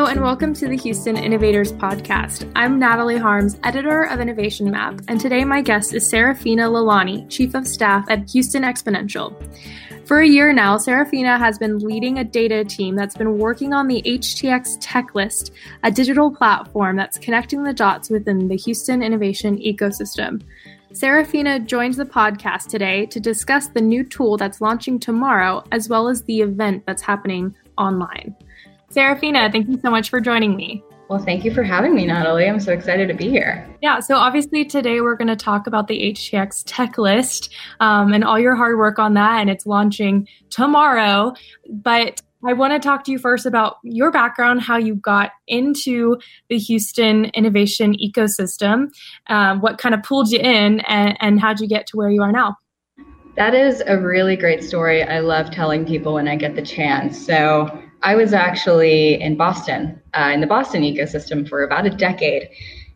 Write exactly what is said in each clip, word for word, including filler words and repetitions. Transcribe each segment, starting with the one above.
Hello and welcome to the Houston Innovators Podcast. I'm Natalie Harms, editor of Innovation Map, and today my guest is Serafina Lalani, Chief of Staff at Houston Exponential. For a year now, Serafina has been leading a data team that's been working on the H T X Tech List, a digital platform that's connecting the dots within the Houston innovation ecosystem. Serafina joins the podcast today to discuss the new tool that's launching tomorrow, as well as the event that's happening online. Serafina, thank you so much for joining me. Well, thank you for having me, Natalie. I'm so excited to be here. Yeah, so obviously today we're going to talk about the H T X Tech List um, and all your hard work on that, and it's launching tomorrow. But I want to talk to you first about your background, how you got into the Houston innovation ecosystem, um, what kind of pulled you in, and, and how'd you get to where you are now? That is a really great story. I love telling people when I get the chance. So I was actually in Boston, uh, in the Boston ecosystem for about a decade.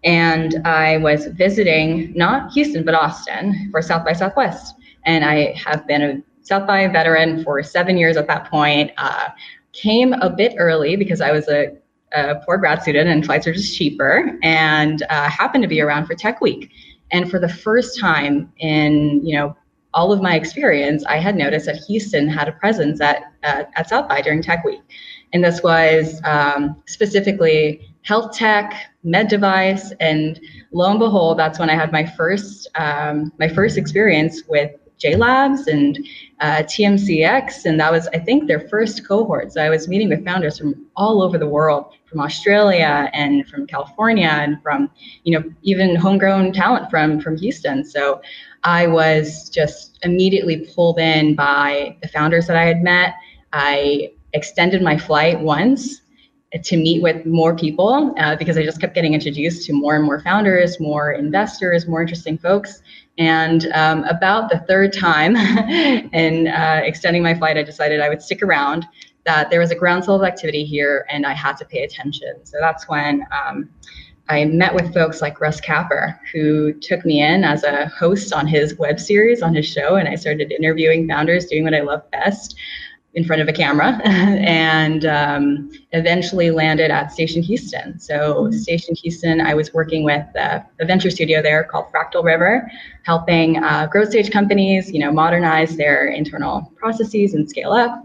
And I was visiting, not Houston, but Austin for South by Southwest. And I have been a South by veteran for seven years at that point. Uh, came a bit early because I was a, a poor grad student and flights are just cheaper, and uh, happened to be around for Tech Week. And for the first time in, you know, all of my experience, I had noticed that Houston had a presence at uh, at South by during Tech Week. And this was um, specifically health tech, med device, and lo and behold, that's when I had my first um, my first experience with J Labs and uh, T M C X, and that was, I think, their first cohort. So I was meeting with founders from all over the world, from Australia and from California, and from, you know, even homegrown talent from from Houston. So I was just immediately pulled in by the founders that I had met. I extended my flight once to meet with more people uh, because I just kept getting introduced to more and more founders, more investors, more interesting folks. And um, about the third time in uh, extending my flight, I decided I would stick around, that there was a groundswell of activity here and I had to pay attention. So that's when um, I met with folks like Russ Capper, who took me in as a host on his web series, on his show, and I started interviewing founders, doing what I love best, in front of a camera, and um, eventually landed at Station Houston. So mm-hmm. Station Houston, I was working with uh, a venture studio there called Fractal River, helping uh, growth stage companies, you know, modernize their internal processes and scale up.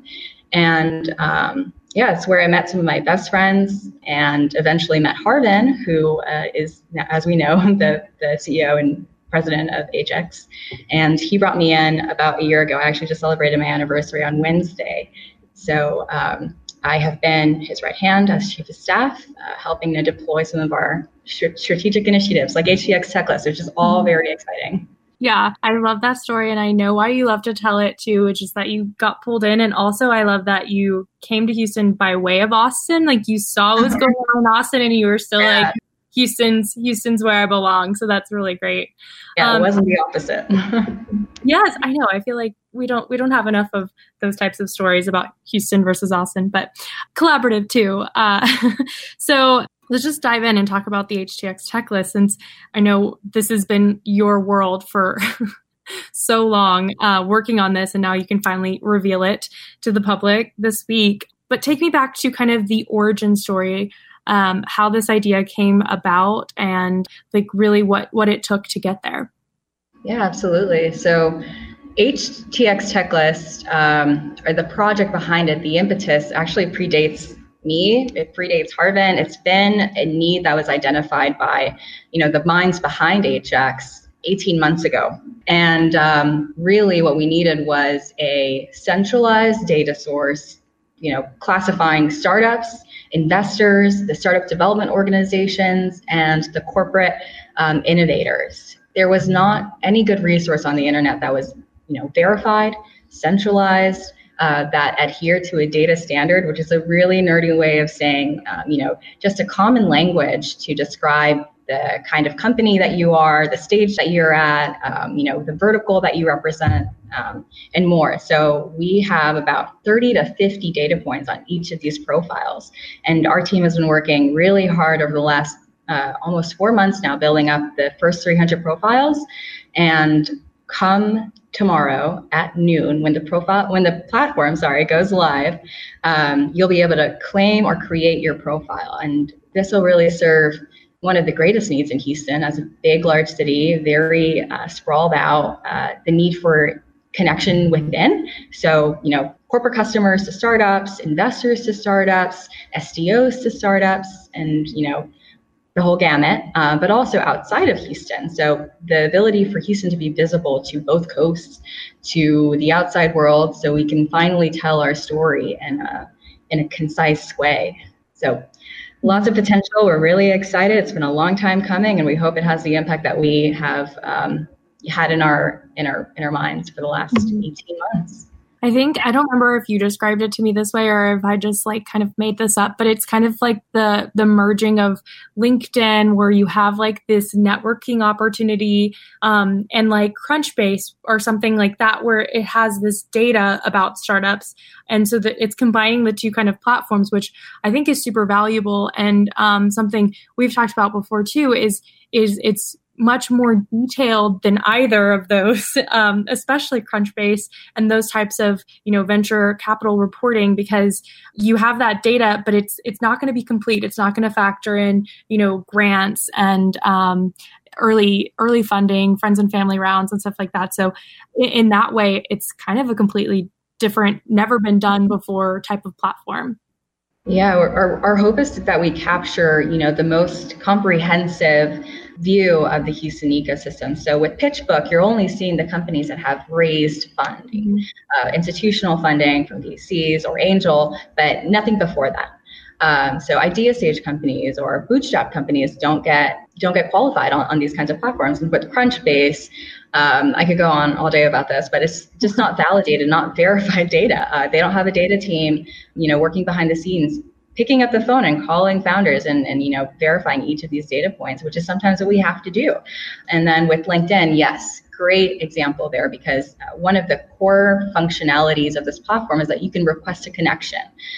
And um, yeah, it's where I met some of my best friends, and eventually met Harvin, who uh, is, as we know, the, the C E O and president of H X. And he brought me in about a year ago. I actually just celebrated my anniversary on Wednesday. So um, I have been his right hand as chief of staff, uh, helping to deploy some of our st- strategic initiatives like H T X Tech List, which is all very exciting. Yeah, I love that story, and I know why you love to tell it too, which is that you got pulled in. And also I love that you came to Houston by way of Austin. Like, you saw what was going on in Austin and you were still yeah. like, Houston's Houston's where I belong. So that's really great. Yeah, um, it wasn't the opposite. Yes, I know. I feel like we don't we don't have enough of those types of stories about Houston versus Austin, but collaborative too. Uh, so let's just dive in and talk about the H T X Tech List, since I know this has been your world for so long, uh, working on this, and now you can finally reveal it to the public this week. But take me back to kind of the origin story. Um, how this idea came about, and like really what, what it took to get there. Yeah, absolutely. So H T X Tech List, um, or the project behind it, the impetus actually predates me. It predates Harvin. It's been a need that was identified by, you know, the minds behind H X eighteen months ago. And um, really what we needed was a centralized data source, you know, classifying startups, investors, the startup development organizations, and the corporate um, innovators. There was not any good resource on the internet that was, you know, verified, centralized, uh, that adhered to a data standard, which is a really nerdy way of saying, um, you know, just a common language to describe the kind of company that you are, the stage that you're at, um, you know, the vertical that you represent, um, and more. So we have about thirty to fifty data points on each of these profiles. And our team has been working really hard over the last uh, almost four months now, building up the first three hundred profiles. And come tomorrow at noon, when the profile, when the platform, sorry, goes live, um, you'll be able to claim or create your profile. And this will really serve one of the greatest needs in Houston as a big, large city, very uh, sprawled out, uh, the need for connection within. So, you know, corporate customers to startups, investors to startups, S D Os to startups, and, you know, the whole gamut, uh, but also outside of Houston. So the ability for Houston to be visible to both coasts, to the outside world, so we can finally tell our story in a, in a concise way. So lots of potential. We're really excited. It's been a long time coming, and we hope it has the impact that we have um, had in our in our in our minds for the last eighteen months. I think, I don't remember if you described it to me this way or if I just like kind of made this up, but it's kind of like the the merging of LinkedIn, where you have like this networking opportunity um, and like Crunchbase or something like that, where it has this data about startups. And so that it's combining the two kind of platforms, which I think is super valuable. And um, something we've talked about before too is, is it's much more detailed than either of those, um, especially Crunchbase and those types of, you know, venture capital reporting, because you have that data, but it's it's not going to be complete. It's not going to factor in, you know, grants and um, early early funding, friends and family rounds and stuff like that. So in, in that way, it's kind of a completely different, never been done before type of platform. Yeah, our, our hope is that we capture, you know, the most comprehensive view of the Houston ecosystem. So with PitchBook, you're only seeing the companies that have raised funding, uh, institutional funding from V Cs or angel, but nothing before that. Um, so idea stage companies or bootstrap companies don't get don't get qualified on, on these kinds of platforms. And with Crunchbase, um, I could go on all day about this, but it's just not validated, not verified data. Uh, they don't have a data team, you know, working behind the scenes, picking up the phone and calling founders and, and, you know, verifying each of these data points, which is sometimes what we have to do. And then with LinkedIn, yes, great example there, because one of the core functionalities of this platform is that you can request a connection.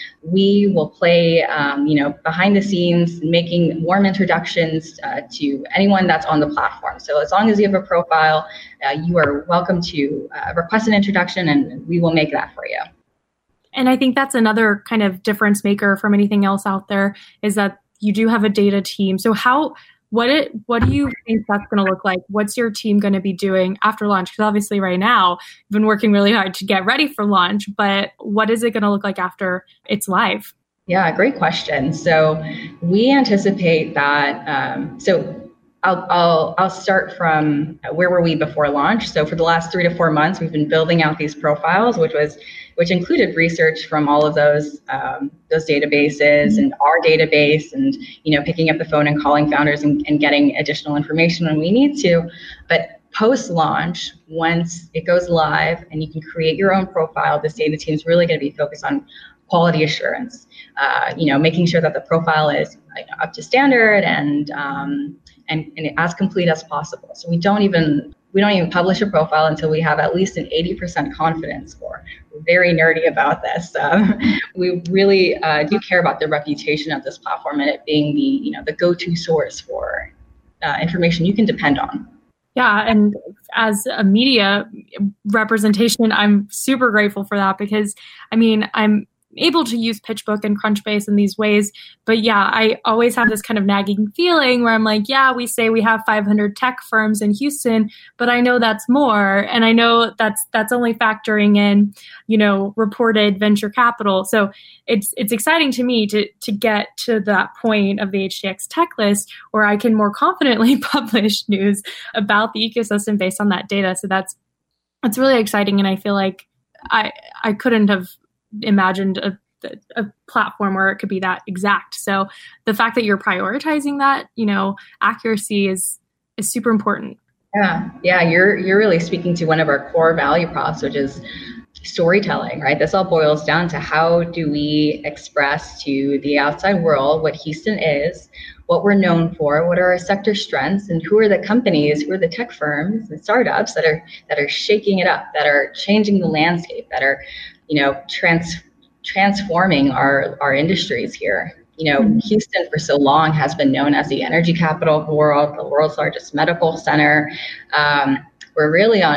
We will play, um, you know, behind the scenes, making warm introductions uh, to anyone that's on the platform. So as long as you have a profile, uh, you are welcome to uh, request an introduction, and we will make that for you. And I think that's another kind of difference maker from anything else out there, is that you do have a data team. So how, what it, what do you think that's going to look like? What's your team going to be doing after launch? Because obviously right now you've been working really hard to get ready for launch, but what is it going to look like after it's live? Yeah, great question. So we anticipate that, um, so I'll, I'll, I'll start from where were we before launch. So for the last three to four months, we've been building out these profiles, which was which included research from all of those um, those databases and our database, and you know, picking up the phone and calling founders and, and getting additional information when we need to. But post-launch, once it goes live and you can create your own profile, this data team is really going to be focused on quality assurance. Uh, you know, making sure that the profile is you know, up to standard and um, and, and as complete as possible. So we don't even we don't even publish a profile until we have at least an eighty percent confidence score. We're very nerdy about this. Um, we really uh, do care about the reputation of this platform and it being the you know the go-to source for uh, information you can depend on. Yeah, and as a media representation, I'm super grateful for that, because I mean, I'm able to use PitchBook and Crunchbase in these ways. But yeah, I always have this kind of nagging feeling where I'm like, yeah, we say we have five hundred tech firms in Houston, but I know that's more. And I know that's that's only factoring in, you know, reported venture capital. So it's it's exciting to me to to get to that point of the H T X Tech List where I can more confidently publish news about the ecosystem based on that data. So that's that's really exciting. And I feel like I I couldn't have imagined a, a platform where it could be that exact. So the fact that you're prioritizing that, you know, accuracy is is super important. Yeah, yeah, you're you're really speaking to one of our core value props, which is storytelling, right? This all boils down to how do we express to the outside world what Houston is, what we're known for, what are our sector strengths, and who are the companies, who are the tech firms and startups that are that are shaking it up, that are changing the landscape, that are, you know, trans transforming our our industries here. You know, mm-hmm. Houston for so long has been known as the energy capital of the world, the world's largest medical center. Um, we're really on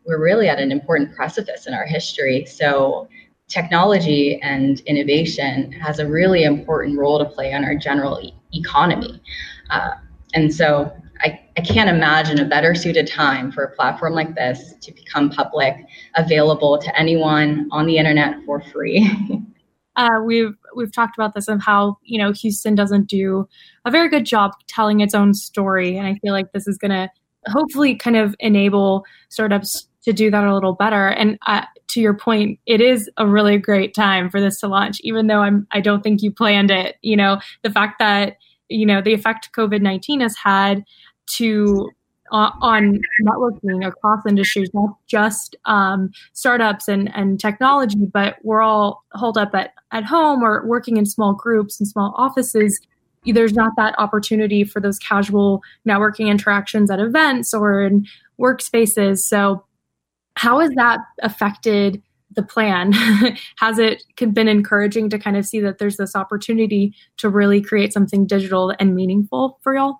we're really at an important precipice in our history. So technology and innovation has a really important role to play on our general e- economy. Uh, and so I, I can't imagine a better suited time for a platform like this to become public, available to anyone on the internet for free. uh, we've we've talked about this of how, you know, Houston doesn't do a very good job telling its own story. And I feel like this is going to hopefully kind of enable startups to do that a little better. And uh, to your point, it is a really great time for this to launch, even though I'm, I don't think you planned it. You know, the fact that, you know, the effect COVID nineteen has had to uh, on networking across industries, not just um, startups and, and technology, but we're all holed up at, at home or working in small groups and small offices. There's not that opportunity for those casual networking interactions at events or in workspaces. So how has that affected the plan? Has it been encouraging to kind of see that there's this opportunity to really create something digital and meaningful for y'all?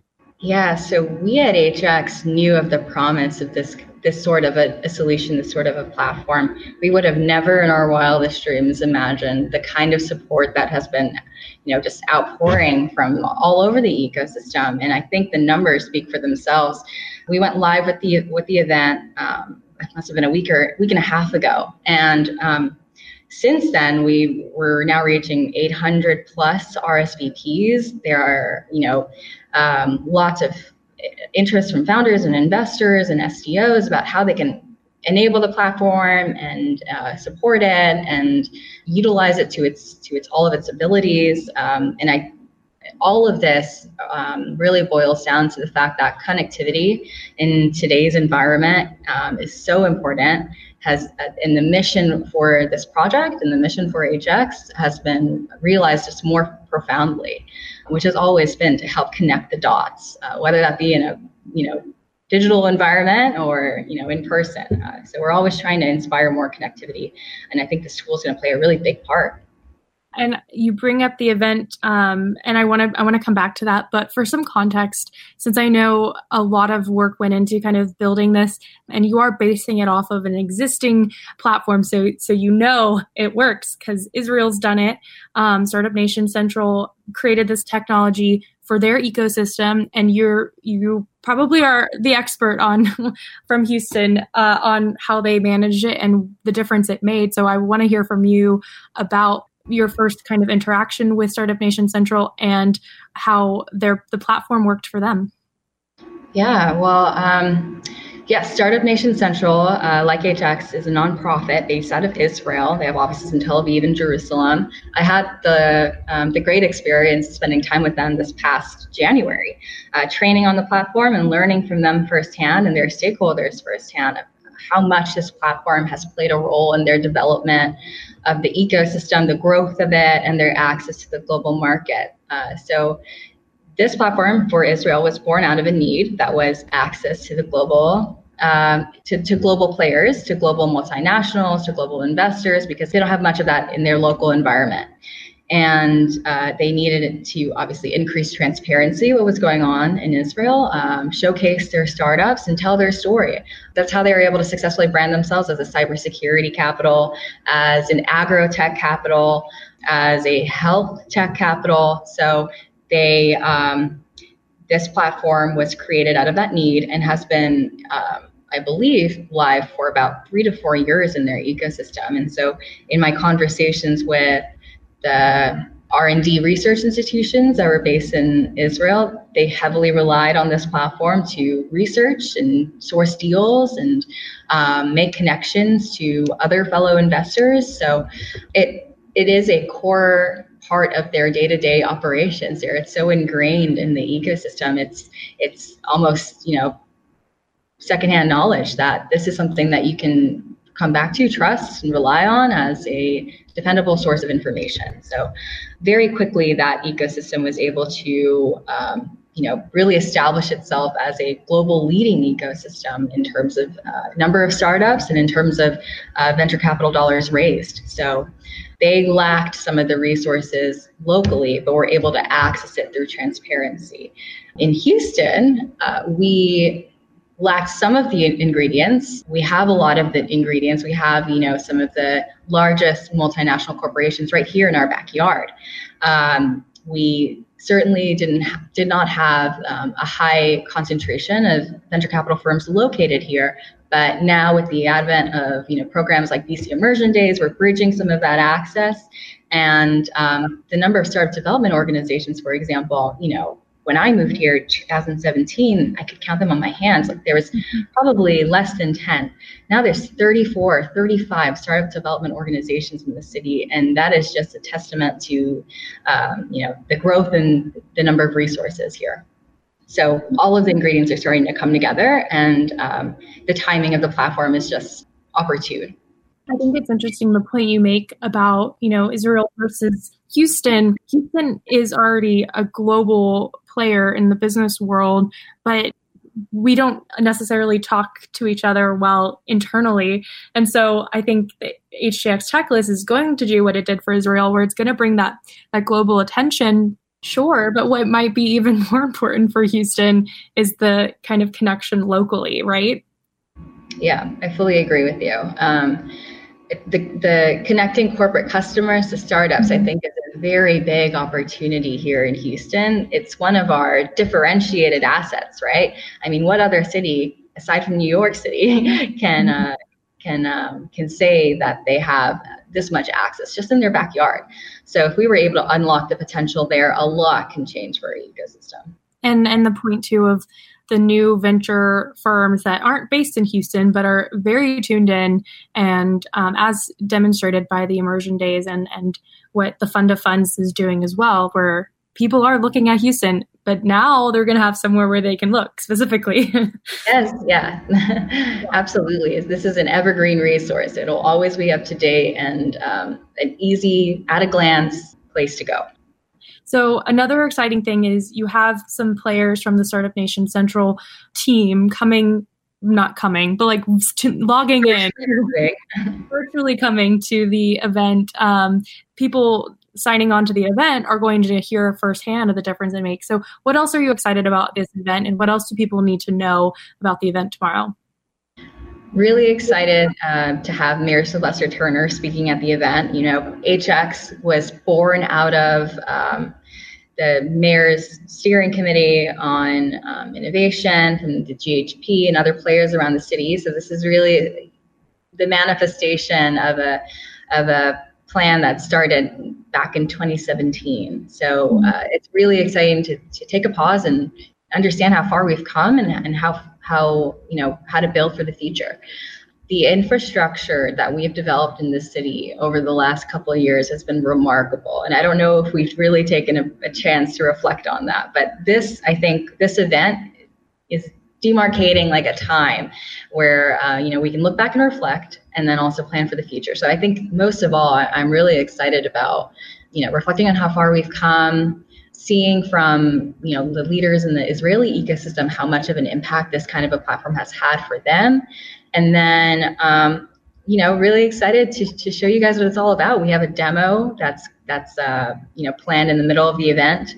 Yeah, so we at H X knew of the promise of this this sort of a, a solution, this sort of a platform. We would have never in our wildest dreams imagined the kind of support that has been, you know, just outpouring from all over the ecosystem. And I think the numbers speak for themselves. We went live with the with the event, um, it must have been a week or week and a half ago. And um, since then, we were now reaching eight hundred plus R S V Ps. There are, you know, um, lots of interest from founders and investors and S T Os about how they can enable the platform and uh, support it and utilize it to its to its all of its abilities. Um, and I, all of this um, really boils down to the fact that connectivity in today's environment um, is so important. Has uh, and the mission for this project and the mission for H X has been realized just more profoundly, which has always been to help connect the dots, uh, whether that be in a you know digital environment or you know in person. Uh, so we're always trying to inspire more connectivity, and I think this tool is going to play a really big part. And you bring up the event, um, and I want to I want to come back to that. But for some context, since I know a lot of work went into kind of building this, and you are basing it off of an existing platform, so so you know it works because Israel's done it. Um, Startup Nation Central created this technology for their ecosystem, and you're you probably are the expert on from Houston uh, on how they managed it and the difference it made. So I want to hear from you about your first kind of interaction with Startup Nation Central and how their the platform worked for them. Yeah, well, um, yes, yeah, Startup Nation Central, uh, like H X, is a nonprofit based out of Israel. They have offices in Tel Aviv and Jerusalem. I had the um, the great experience spending time with them this past January, uh, training on the platform and learning from them firsthand and their stakeholders firsthand how much this platform has played a role in their development of the ecosystem, the growth of it, and their access to the global market. Uh, so this platform for Israel was born out of a need that was access to the global, um, to, to global players, to global multinationals, to global investors, because they don't have much of that in their local environment. And uh, they needed it to obviously increase transparency, what was going on in Israel, um, showcase their startups and tell their story. That's how they were able to successfully brand themselves as a cybersecurity capital, as an agro-tech capital, as a health tech capital. So they, um, this platform was created out of that need and has been, um, I believe, live for about three to four years in their ecosystem. And so in my conversations with the R and D research institutions that were based in Israel, they heavily relied on this platform to research and source deals and um, make connections to other fellow investors. So it it is a core part of their day-to-day operations there. It's so ingrained in the ecosystem. It's it's almost, you know, secondhand knowledge that this is something that you can come back to, trust, and rely on as a dependable source of information. So very quickly, that ecosystem was able to, um, you know, really establish itself as a global leading ecosystem in terms of uh, number of startups and in terms of uh, venture capital dollars raised. So they lacked some of the resources locally, but were able to access it through transparency. In Houston, uh, we lacked some of the ingredients. We have a lot of the ingredients. We have, you know, some of the largest multinational corporations right here in our backyard. Um, we certainly didn't ha- did not have um, a high concentration of venture capital firms located here. But now with the advent of, you know, programs like V C Immersion Days, we're bridging some of that access. And um, the number of startup development organizations, for example, you know, when I moved here in two thousand seventeen, I could count them on my hands. Like there was probably less than ten. Now there's thirty-four, thirty-five startup development organizations in the city. And that is just a testament to, um, you know, the growth in the number of resources here. So all of the ingredients are starting to come together, and um, the timing of the platform is just opportune. I think it's interesting the point you make about, you know, Israel versus Houston. Houston is already a global player in the business world, but we don't necessarily talk to each other well internally. And so I think that H T X Techlist is going to do what it did for Israel, where it's going to bring that, that global attention. Sure, but what might be even more important for Houston is the kind of connection locally, right? Yeah, I fully agree with you. Um, the, the connecting corporate customers to startups, I think, is a very big opportunity here in Houston. It's one of our differentiated assets, right? I mean, what other city, aside from New York City, can uh, can um, can say that they have this much access just in their backyard? So if we were able to unlock the potential there, a lot can change for our ecosystem. And and the point too of the new venture firms that aren't based in Houston, but are very tuned in, and um, as demonstrated by the Immersion Days and, and what the Fund of Funds is doing as well, where people are looking at Houston, but now they're going to have somewhere where they can look specifically. Yes, yeah, absolutely. This is an evergreen resource. It'll always be up to date and um, an easy, at a glance place to go. So another exciting thing is you have some players from the Startup Nation Central team coming, not coming, but like to, logging in, virtually coming to the event. Um, people signing on to the event are going to hear firsthand of the difference it makes. So what else are you excited about this event, and what else do people need to know about the event tomorrow? Really excited uh, to have Mayor Sylvester Turner speaking at the event. You know, H X was born out of um, the mayor's steering committee on um, innovation from the G H P and other players around the city. So this is really the manifestation of a of a plan that started back in twenty seventeen. So uh, it's really exciting to to take a pause and understand how far we've come and, and how how you know how to build for the future. The infrastructure that we've developed in this city over the last couple of years has been remarkable. And I don't know if we've really taken a, a chance to reflect on that. But this, I think, this event is demarcating like a time where, uh, you know, we can look back and reflect and then also plan for the future. So I think most of all, I'm really excited about, you know, reflecting on how far we've come, seeing from, you know, the leaders in the Israeli ecosystem how much of an impact this kind of a platform has had for them. And then, um, you know, really excited to, to show you guys what it's all about. We have a demo that's, that's uh, you know, planned in the middle of the event.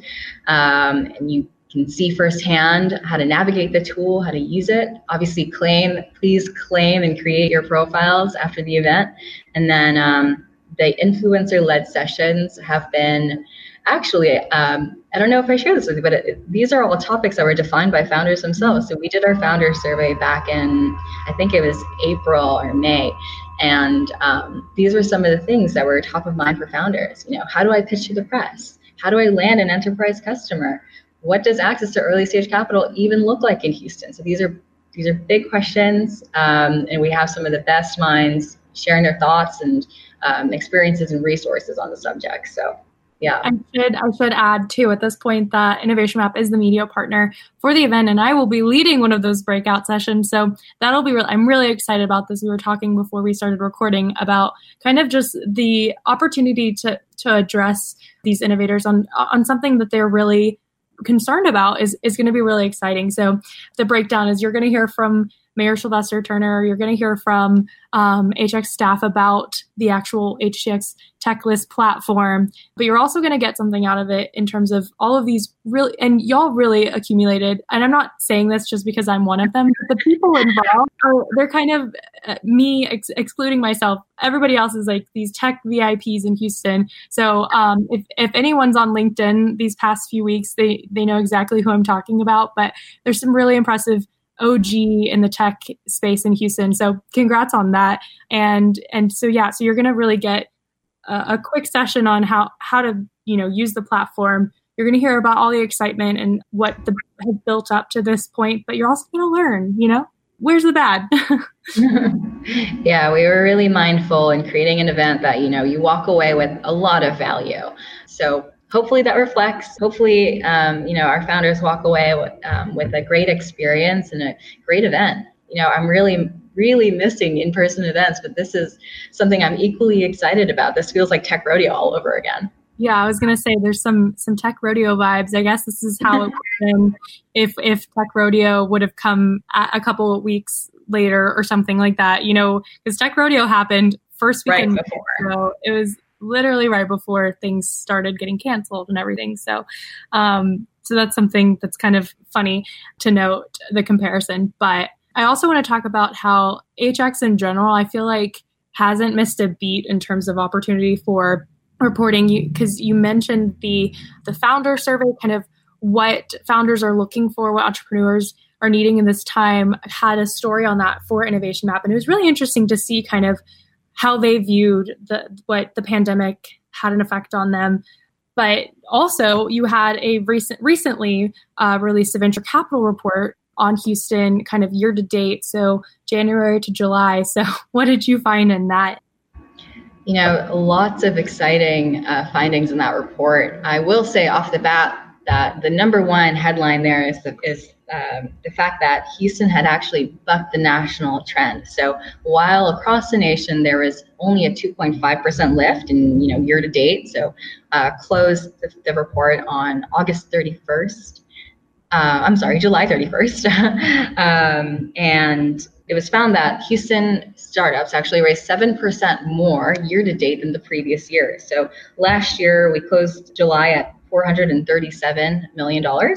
Um, and you can see firsthand how to navigate the tool, how to use it. Obviously, claim, please claim and create your profiles after the event. And then um, the influencer-led sessions have been actually, um, I don't know if I share this with you, but it, these are all topics that were defined by founders themselves. So we did our founder survey back in, I think it was April or May. And um, these were some of the things that were top of mind for founders. You know, how do I pitch to the press? How do I land an enterprise customer? What does access to early stage capital even look like in Houston? So these are these are big questions, um, and we have some of the best minds sharing their thoughts and um, experiences and resources on the subject. So. Yeah. I should I should add too at this point that Innovation Map is the media partner for the event, and I will be leading one of those breakout sessions. So that'll be real. I'm really excited about this. We were talking before we started recording about kind of just the opportunity to to address these innovators on on something that they're really concerned about is is going to be really exciting. So the breakdown is you're going to hear from Mayor Sylvester Turner. You're going to hear from um, H X staff about the actual H T X Tech List platform, but you're also going to get something out of it in terms of all of these really, and y'all really accumulated, and I'm not saying this just because I'm one of them, but the people involved, are, they're kind of uh, me ex- excluding myself. Everybody else is like these tech V I Ps in Houston. So um, if, if anyone's on LinkedIn these past few weeks, they, they know exactly who I'm talking about, but there's some really impressive O G in the tech space in Houston. So congrats on that. And, and so, yeah, so you're going to really get a, a quick session on how, how to, you know, use the platform. You're going to hear about all the excitement and what the has built up to this point, but you're also going to learn, you know, where's the bad? Yeah, we were really mindful in creating an event that, you know, you walk away with a lot of value. So hopefully that reflects, hopefully, um, you know, our founders walk away with, um, with a great experience and a great event. You know, I'm really, really missing in-person events, but this is something I'm equally excited about. This feels like Tech Rodeo all over again. Yeah, I was going to say there's some some Tech Rodeo vibes. I guess this is how it would have been if, if Tech Rodeo would have come a, a couple of weeks later or something like that, you know, because Tech Rodeo happened first weekend. Right before. So it was literally right before things started getting canceled and everything. So, um, so that's something that's kind of funny to note, the comparison. But I also want to talk about how H X in general, I feel like hasn't missed a beat in terms of opportunity for reporting, because you, you mentioned the the founder survey, kind of what founders are looking for, what entrepreneurs are needing in this time. I had a story on that for Innovation Map, and it was really interesting to see kind of how they viewed the what the pandemic had an effect on them. But also, you had a recent recently uh, released a venture capital report on Houston, kind of year to date, so January to July. So, what did you find in that? You know, lots of exciting uh, findings in that report. I will say off the bat that the number one headline there is the, is um, the fact that Houston had actually bucked the national trend. So while across the nation there was only a two point five percent lift in, you know, year to date, so uh, closed the, the report on August thirty-first. Uh, I'm sorry, July thirty-first, um, and it was found that Houston startups actually raised seven percent more year to date than the previous year. So last year we closed July at four hundred thirty-seven million dollars,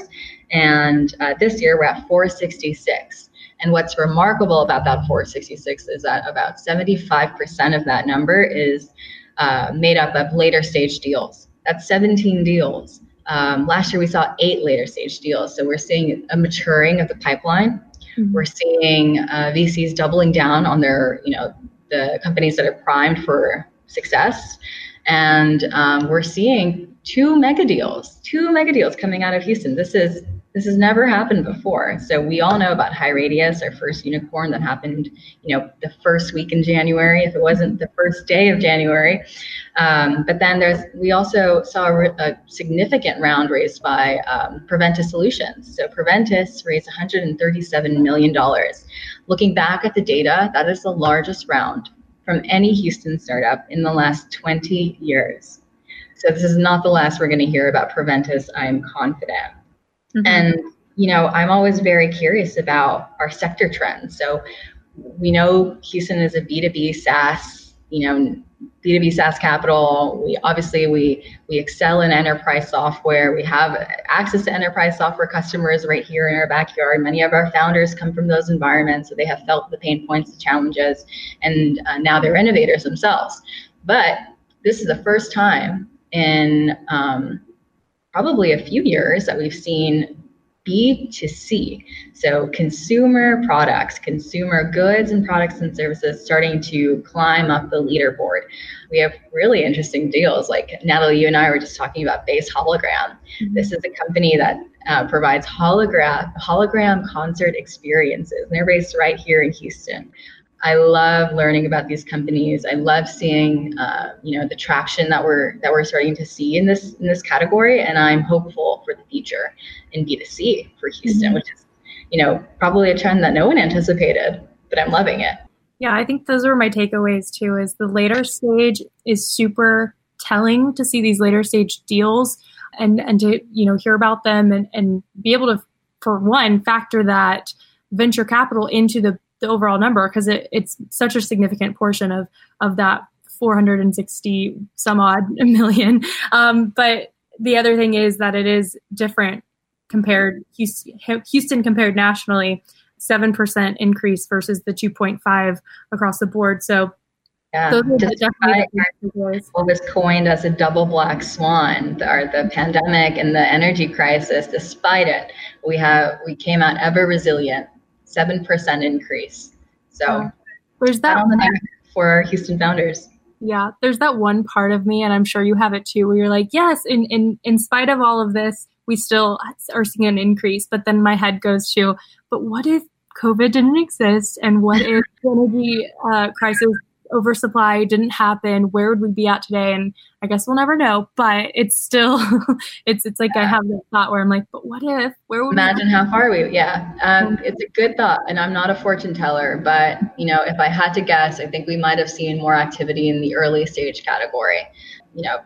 and uh, this year we're at four hundred sixty-six. And what's remarkable about that four hundred sixty-six is that about seventy-five percent of that number is uh, made up of later stage deals. That's seventeen deals. Um, last year we saw eight later stage deals. So we're seeing a maturing of the pipeline. Mm-hmm. We're seeing uh, V Cs doubling down on their, you know, the companies that are primed for success. And um, we're seeing two mega deals, two mega deals coming out of Houston. This is this has never happened before. So we all know about HighRadius, our first unicorn that happened, you know, the first week in January, if it wasn't the first day of January. Um, but then there's we also saw a, a significant round raised by um, Preventus Solutions. So Preventus raised one hundred thirty-seven million dollars. Looking back at the data, that is the largest round from any Houston startup in the last twenty years. So this is not the last we're going to hear about Preventus, I am confident. Mm-hmm. And, you know, I'm always very curious about our sector trends. So we know Houston is a B two B SaaS, you know, B two B SaaS capital. We obviously we we excel in enterprise software. We have access to enterprise software customers right here in our backyard. Many of our founders come from those environments, so they have felt the pain points, the challenges, and uh, now they're innovators themselves. But this is the first time in um, probably a few years that we've seen B two C, so consumer products, consumer goods and products and services starting to climb up the leaderboard. We have really interesting deals, like Natalie, you and I were just talking about Base Hologram. Mm-hmm. This is a company that uh, provides hologram, hologram concert experiences, and they're based right here in Houston. I love learning about these companies. I love seeing, uh, you know, the traction that we're that we're starting to see in this in this category, and I'm hopeful for the future in B two C for Houston, mm-hmm. which is, you know, probably a trend that no one anticipated, but I'm loving it. Yeah, I think those are my takeaways too. Is the later stage is super telling to see these later stage deals, and and to, you know, hear about them and and be able to, for one, factor that venture capital into the the overall number because it, it's such a significant portion of, of that four hundred sixty some odd million. Um, but the other thing is that it is different compared Houston, Houston compared nationally, seven percent increase versus the two point five across the board. So yeah, those are definitely what was coined as a double black swan, or the pandemic and the energy crisis. Despite it, we have we came out ever resilient, seven percent increase. So yeah. There's that on the neck for Houston founders. Yeah, there's that one part of me, and I'm sure you have it too, where you're like, yes, in in in spite of all of this, we still are seeing an increase. But then my head goes to, but what if COVID didn't exist? And what if the energy uh, crisis oversupply didn't happen? Where would we be at today? And I guess we'll never know, but it's still, it's it's like yeah. I have that thought where I'm like, but what if, where would Imagine we how far we, yeah. Um, it's a good thought, and I'm not a fortune teller, but you know, if I had to guess, I think we might have seen more activity in the early stage category. You know,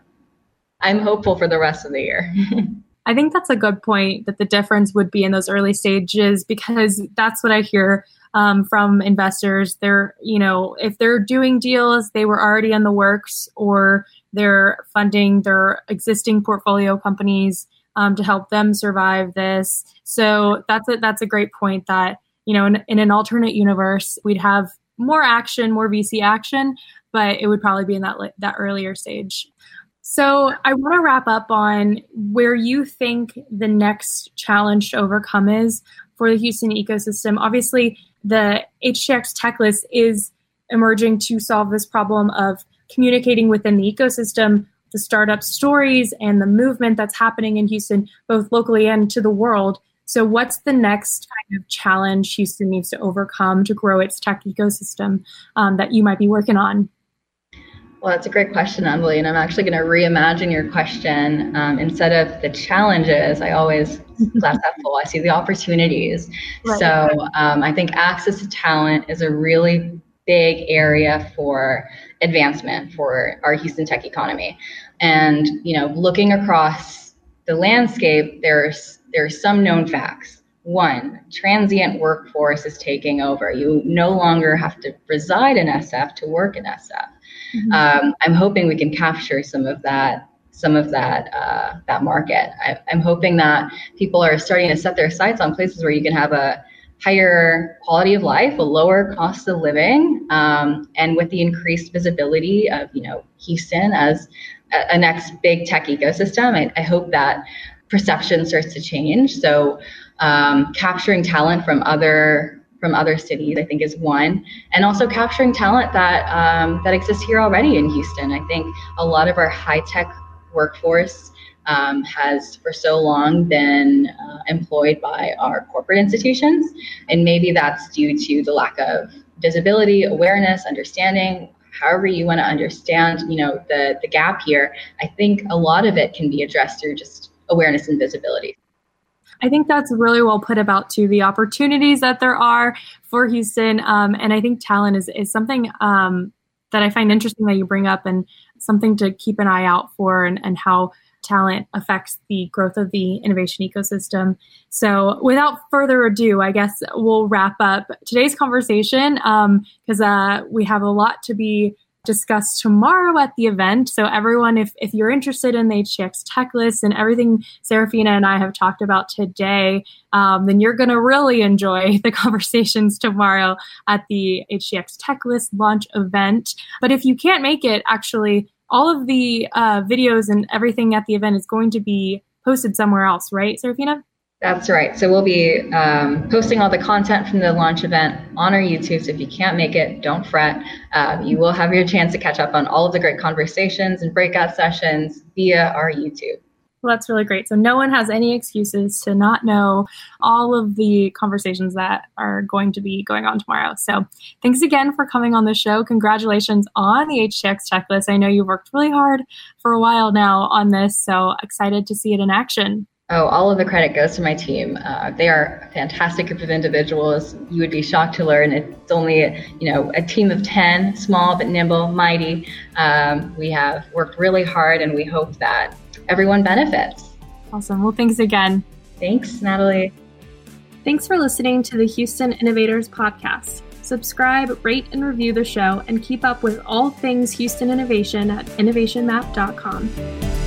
I'm hopeful for the rest of the year. I think that's a good point, that the difference would be in those early stages, because that's what I hear um, from investors. They're, you know, if they're doing deals, they were already in the works, or they're funding their existing portfolio companies um, to help them survive this. So that's a, that's a great point that, you know, in, in an alternate universe, we'd have more action, more V C action, but it would probably be in that that earlier stage. So I want to wrap up on where you think the next challenge to overcome is for the Houston ecosystem. Obviously, the H T X Techlist is emerging to solve this problem of communicating within the ecosystem, the startup stories and the movement that's happening in Houston, both locally and to the world. So what's the next kind of challenge Houston needs to overcome to grow its tech ecosystem um, that you might be working on? Well, that's a great question, Emily, and I'm actually going to reimagine your question. Um, instead of the challenges, I always glass half full, I see the opportunities. Right. So um, I think access to talent is a really big area for advancement for our Houston tech economy. And, you know, looking across the landscape, there's there's some known facts. One, transient workforce is taking over. You no longer have to reside in S F to work in S F. Mm-hmm. Um, I'm hoping we can capture some of that, some of that, uh, that market. I, I'm hoping that people are starting to set their sights on places where you can have a higher quality of life, a lower cost of living, um, and with the increased visibility of, you know, Houston as a, a next big tech ecosystem, I, I hope that perception starts to change. So, um, capturing talent from other from other cities, I think, is one, and also capturing talent that um, that exists here already in Houston. I think a lot of our high tech workforce um, has for so long been uh, employed by our corporate institutions, and maybe that's due to the lack of visibility, awareness, understanding. However you want to understand, you know, the the gap here. I think a lot of it can be addressed through just awareness and visibility. I think that's really well put about too, the opportunities that there are for Houston. Um, and I think talent is, is something um, that I find interesting that you bring up, and something to keep an eye out for, and, and how talent affects the growth of the innovation ecosystem. So without further ado, I guess we'll wrap up today's conversation because um, uh, we have a lot to be discussed tomorrow at the event. So everyone, if, if you're interested in the H T X Techlist and everything Serafina and I have talked about today, um, then you're going to really enjoy the conversations tomorrow at the H T X Techlist launch event. But if you can't make it, actually, all of the uh, videos and everything at the event is going to be posted somewhere else, right, Serafina? That's right. So we'll be um, posting all the content from the launch event on our YouTube. So if you can't make it, don't fret. Uh, you will have your chance to catch up on all of the great conversations and breakout sessions via our YouTube. Well, that's really great. So no one has any excuses to not know all of the conversations that are going to be going on tomorrow. So thanks again for coming on the show. Congratulations on the H T X Techlist. I know you worked really hard for a while now on this, so excited to see it in action. Oh, all of the credit goes to my team. Uh, they are a fantastic group of individuals. You would be shocked to learn it's only, you know, a team of ten, small but nimble, mighty. Um, we have worked really hard, and we hope that everyone benefits. Awesome. Well, thanks again. Thanks, Natalie. Thanks for listening to the Houston Innovators Podcast. subscribe, rate, and review the show, and keep up with all things Houston Innovation at innovation map dot com.